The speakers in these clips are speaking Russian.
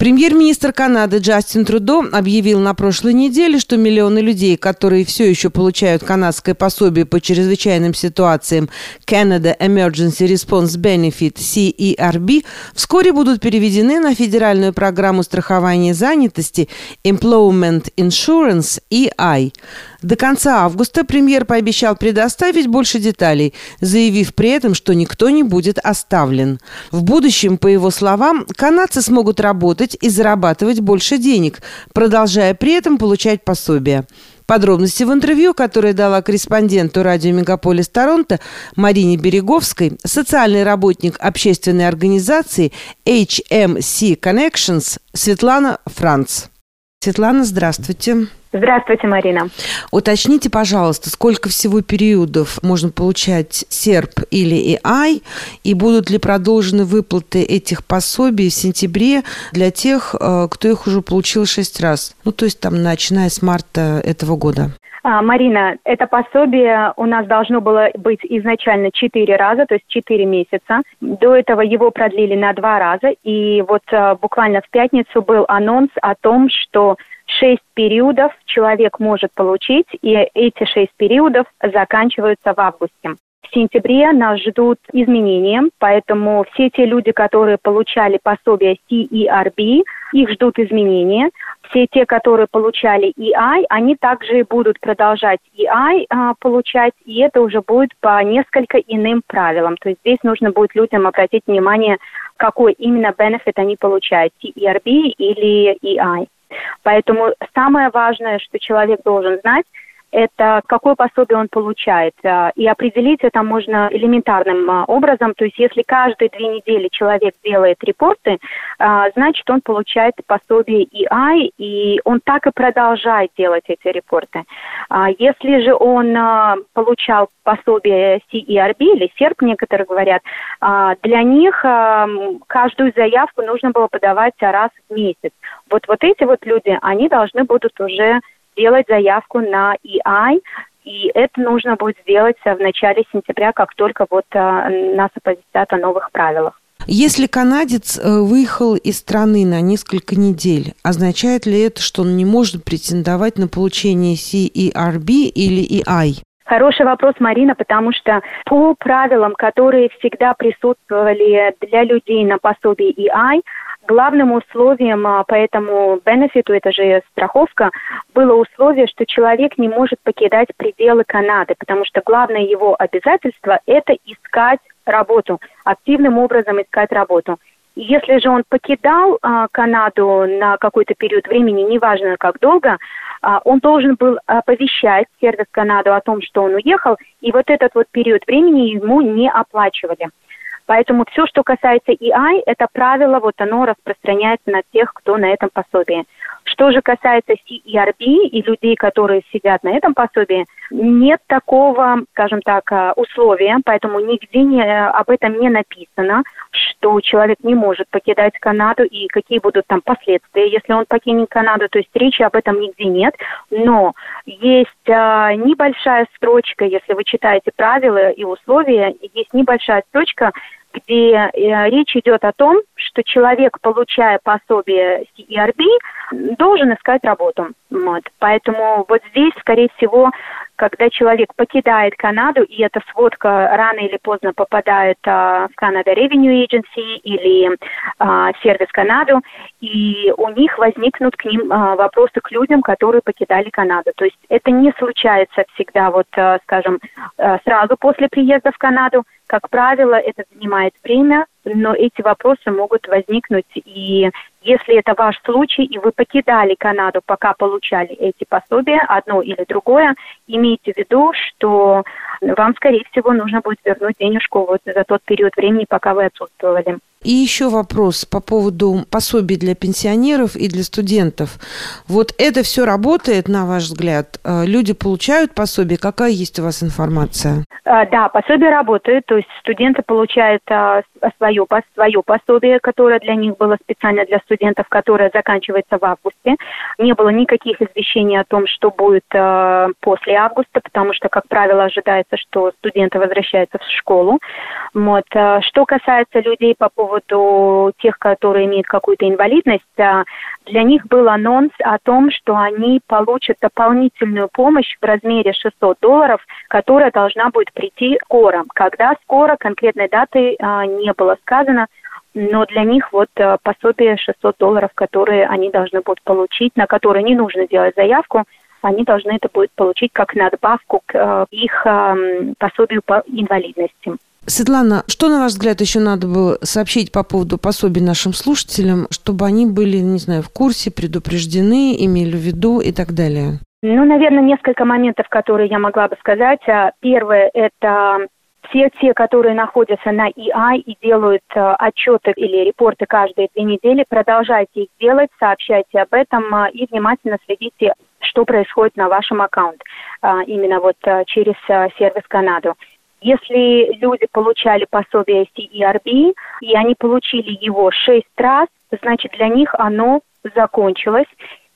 Премьер-министр Канады Джастин Трюдо объявил на прошлой неделе, что миллионы людей, которые все еще получают канадское пособие по чрезвычайным ситуациям Canada Emergency Response Benefit CERB, вскоре будут переведены на федеральную программу страхования занятости Employment Insurance EI. До конца августа премьер пообещал предоставить больше деталей, заявив при этом, что никто не будет оставлен. В будущем, по его словам, канадцы смогут работать и зарабатывать больше денег, продолжая при этом получать пособия. Подробности в интервью, которое дала корреспонденту радио «Мегаполис Торонто» Марине Береговской, социальный работник общественной организации HMC Connections Светлана Франц. Светлана, здравствуйте. Здравствуйте, Марина. Уточните, пожалуйста, сколько всего периодов можно получать CERB или EI, и будут ли продолжены выплаты этих пособий в сентябре для тех, кто их уже получил 6 раз? То есть начиная с марта этого года. Марина, это пособие у нас должно было быть изначально 4 раза, то есть 4 месяца. До этого его продлили на 2 раза. И буквально в пятницу был анонс о том, что 6 периодов человек может получить, и эти 6 периодов заканчиваются в августе. В сентябре нас ждут изменения, поэтому все те люди, которые получали пособие CERB, их ждут изменения. Все те, которые получали EI, они также будут продолжать EI получать, и это уже будет по несколько иным правилам. То есть здесь нужно будет людям обратить внимание, какой именно бенефит они получают, CERB или EI. Поэтому самое важное, что человек должен знать, это какое пособие он получает. И определить это можно элементарным образом. То есть если каждые 2 недели человек делает репорты, значит он получает пособие EI, и он так и продолжает делать эти репорты. Если же он получал пособие CERB или CERB, некоторые говорят, для них каждую заявку нужно было подавать раз в месяц. Вот эти люди, они должны будут уже делать заявку на EI, и это нужно будет сделать в начале сентября, как только нас оповестят о новых правилах. Если канадец выехал из страны на несколько недель, означает ли это, что он не может претендовать на получение CERB или EI? Хороший вопрос, Марина, потому что по правилам, которые всегда присутствовали для людей на пособии EI, главным условием по этому бенефиту, это же страховка, было условие, что человек не может покидать пределы Канады, потому что главное его обязательство – это искать работу, активным образом искать работу. И если же он покидал Канаду на какой-то период времени, неважно как долго, он должен был оповещать сервис Канаду о том, что он уехал, и этот период времени ему не оплачивали. Поэтому все, что касается EI, это правило, оно распространяется на тех, кто на этом пособии. Что же касается CERB и людей, которые сидят на этом пособии, нет такого, скажем так, условия, поэтому нигде об этом не написано, что человек не может покидать Канаду и какие будут там последствия, если он покинет Канаду. То есть речи об этом нигде нет, но есть небольшая строчка, если вы читаете правила и условия, есть небольшая строчка, где речь идет о том, что человек, получая пособие CERB, должен искать работу. Поэтому здесь, скорее всего, когда человек покидает Канаду, и эта сводка рано или поздно попадает в Canada Revenue Agency или сервис Канаду, и у них возникнут к ним вопросы к людям, которые покидали Канаду. То есть это не случается всегда, сразу после приезда в Канаду. Как правило, это занимает время, но эти вопросы могут возникнуть, и если это ваш случай, и вы покидали Канаду, пока получали эти пособия, одно или другое, имейте в виду, что вам, скорее всего, нужно будет вернуть денежку за тот период времени, пока вы отсутствовали. И еще вопрос по поводу пособий для пенсионеров и для студентов. Это все работает, на ваш взгляд? Люди получают пособие? Какая есть у вас информация? Да, пособие работает. То есть студенты получают свое пособие, которое для них было специально для студентов, которое заканчивается в августе. Не было никаких извещений о том, что будет после августа, потому что, как правило, ожидается, что студенты возвращаются в школу. Что касается людей по поводу поводу тех, которые имеют какую-то инвалидность, для них был анонс о том, что они получат дополнительную помощь в размере $600, которая должна будет прийти скоро. Когда скоро, конкретной даты не было сказано, но для них вот пособие $600, которые они должны будут получить, на которые не нужно делать заявку, они должны это будут получить как надбавку к их пособию по инвалидности. Светлана, что, на ваш взгляд, еще надо было сообщить по поводу пособий нашим слушателям, чтобы они были, не знаю, в курсе, предупреждены, имели в виду и так далее? Ну, наверное, несколько моментов, которые я могла бы сказать. Первое – это все те, которые находятся на EI и делают отчеты или репорты каждые 2 недели, продолжайте их делать, сообщайте об этом и внимательно следите, что происходит на вашем аккаунте, именно вот через сервис Канаду. Если люди получали пособие CERB, и они получили его 6 раз, значит, для них оно закончилось,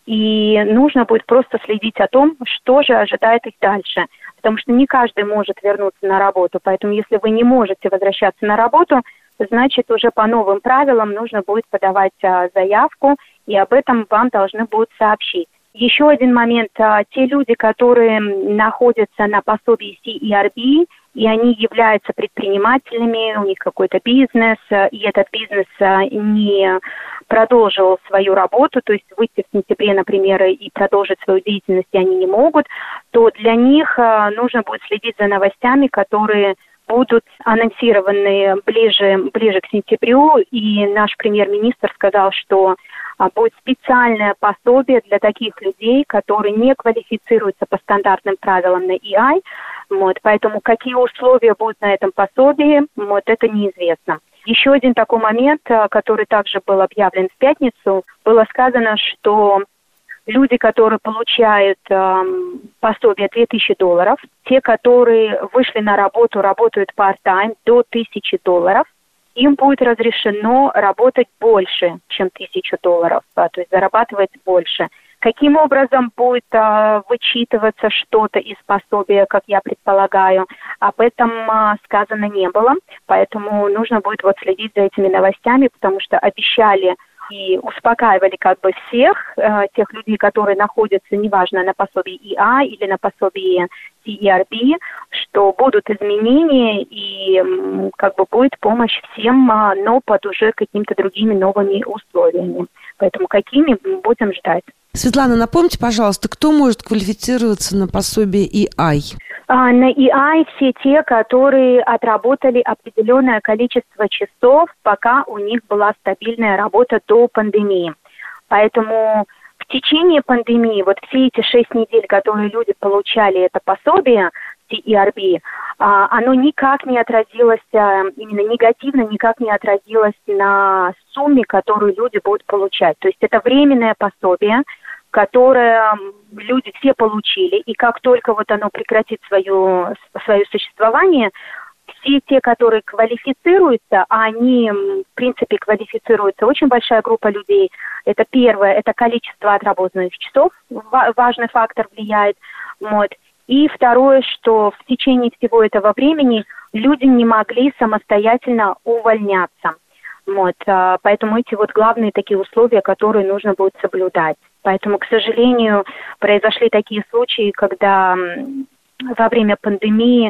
и нужно будет просто следить о том, что же ожидает их дальше. Потому что не каждый может вернуться на работу, поэтому если вы не можете возвращаться на работу, значит, уже по новым правилам нужно будет подавать заявку, и об этом вам должны будут сообщить. Еще один момент. Те люди, которые находятся на пособии CERB, и они являются предпринимателями, у них какой-то бизнес, и этот бизнес не продолжил свою работу, то есть выйти в сентябре, например, и продолжить свою деятельность они не могут, то для них нужно будет следить за новостями, которые будут анонсированы ближе к сентябрю, и наш премьер-министр сказал, что будет специальное пособие для таких людей, которые не квалифицируются по стандартным правилам на EI. Вот, поэтому какие условия будут на этом пособии, вот, это неизвестно. Еще один такой момент, который также был объявлен в пятницу, было сказано, что люди, которые получают пособие $2000, те, которые вышли на работу, работают part-time до $1000, им будет разрешено работать больше, чем $1000, то есть зарабатывать больше. Каким образом будет вычитываться что-то из пособия, как я предполагаю, об этом сказано не было, поэтому нужно будет вот следить за этими новостями, потому что обещали и успокаивали как бы всех тех людей, которые находятся, неважно, на пособии EI или на пособии CERB, что будут изменения и как бы будет помощь всем, но под уже какими-то другими новыми условиями. Поэтому какими будем ждать. Светлана, напомните, пожалуйста, кто может квалифицироваться на пособие EI? На EI все те, которые отработали определенное количество часов, пока у них была стабильная работа до пандемии. Поэтому в течение пандемии, вот все эти 6 недель, которые люди получали это пособие, CERB, оно никак не отразилось, именно негативно никак не отразилось на сумме, которую люди будут получать. То есть это временное пособие, которое люди все получили, и как только вот оно прекратит свое существование, все те, которые квалифицируются, а они, в принципе, квалифицируются очень большая группа людей. Это первое, это количество отработанных часов, важный фактор влияет. Вот. И второе, что в течение всего этого времени люди не могли самостоятельно увольняться. Вот. Поэтому эти вот главные такие условия, которые нужно будет соблюдать. Поэтому, к сожалению, произошли такие случаи, когда во время пандемии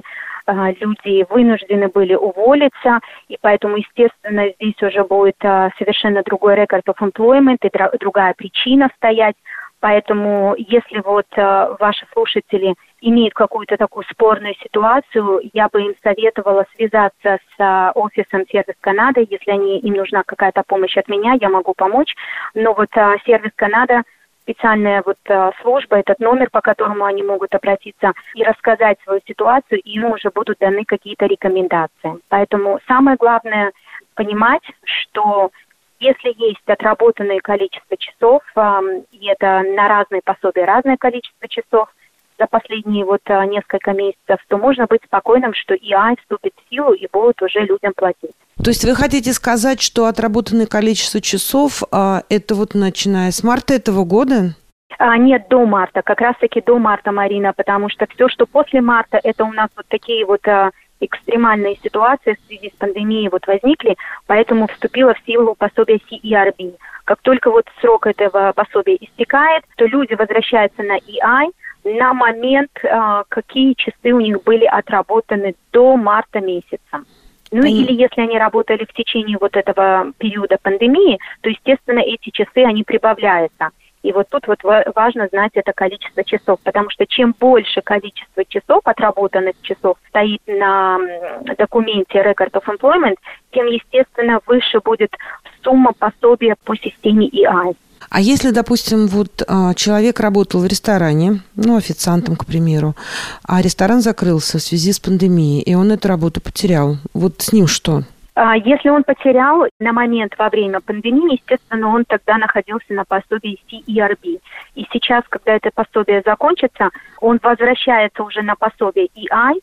люди вынуждены были уволиться, и поэтому, естественно, здесь уже будет совершенно другой record of employment и другая причина стоять. Поэтому, если вот ваши слушатели имеют какую-то такую спорную ситуацию, я бы им советовала связаться с офисом Сервис Канады. Если им нужна какая-то помощь от меня, я могу помочь. Но вот Сервис Канада, специальная вот служба, этот номер, по которому они могут обратиться и рассказать свою ситуацию, и им уже будут даны какие-то рекомендации. Поэтому самое главное понимать, что если есть отработанное количество часов, и это на разные пособия разное количество часов за последние вот несколько месяцев, то можно быть спокойным, что EI вступит в силу и будут уже людям платить. То есть вы хотите сказать, что отработанное количество часов, это вот начиная с марта этого года? Нет, до марта, как раз-таки до марта, Марина, потому что все, что после марта, это у нас вот такие вот экстремальные ситуации в связи с пандемией возникли, поэтому вступило в силу пособие CERB. Как только срок этого пособия истекает, то люди возвращаются на EI на момент, какие часы у них были отработаны до марта месяца. Или если они работали в течение этого периода пандемии, то, естественно, эти часы, они прибавляются. И тут важно знать это количество часов, потому что чем больше количество часов, отработанных часов, стоит на документе Record of Employment, тем, естественно, выше будет сумма пособия по системе EI. А если, допустим, человек работал в ресторане, официантом, к примеру, а ресторан закрылся в связи с пандемией, и он эту работу потерял, с ним что? Если он потерял на момент во время пандемии, естественно, он тогда находился на пособии CERB. И сейчас, когда это пособие закончится, он возвращается уже на пособие EI,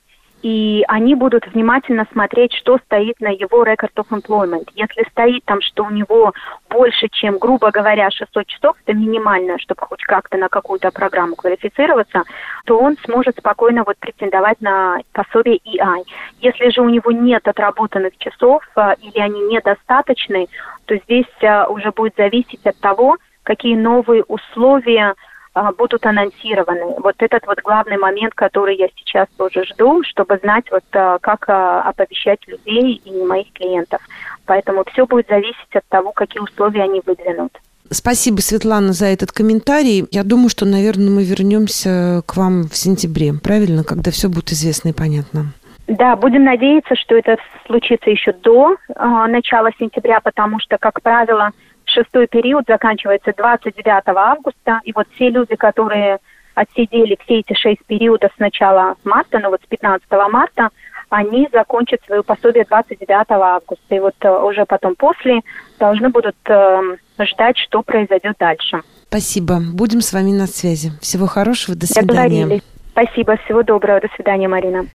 и они будут внимательно смотреть, что стоит на его Record of Employment. Если стоит там, что у него больше, чем, грубо говоря, 600 часов, это минимально, чтобы хоть как-то на какую-то программу квалифицироваться, то он сможет спокойно претендовать на пособие EI. Если же у него нет отработанных часов или они недостаточны, то здесь уже будет зависеть от того, какие новые условия будут анонсированы. Этот главный момент, который я сейчас тоже жду, чтобы знать, как оповещать людей и моих клиентов. Поэтому все будет зависеть от того, какие условия они выдвинут. Спасибо, Светлана, за этот комментарий. Я думаю, что, наверное, мы вернемся к вам в сентябре, правильно, когда все будет известно и понятно. Да, будем надеяться, что это случится еще до начала сентября, потому что, как правило, шестой период заканчивается 29 августа, и все люди, которые отсидели все эти 6 периодов с начала марта, с 15 марта, они закончат свое пособие 29 августа. И уже потом после должны будут ждать, что произойдет дальше. Спасибо. Будем с вами на связи. Всего хорошего. До свидания. Договорились. Спасибо. Всего доброго. До свидания, Марина.